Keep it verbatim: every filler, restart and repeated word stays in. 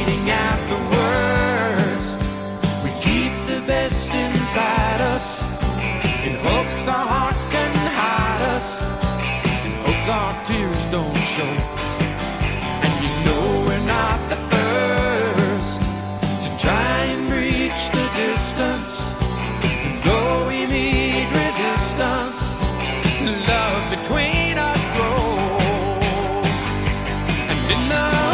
weeding out the worst. We keep the best inside us, in hopes our hearts can hide us, in hopes our tears don't show. And you know we're not the first to try and reach the distance. And though we meet resistance, the love between us grows. And in the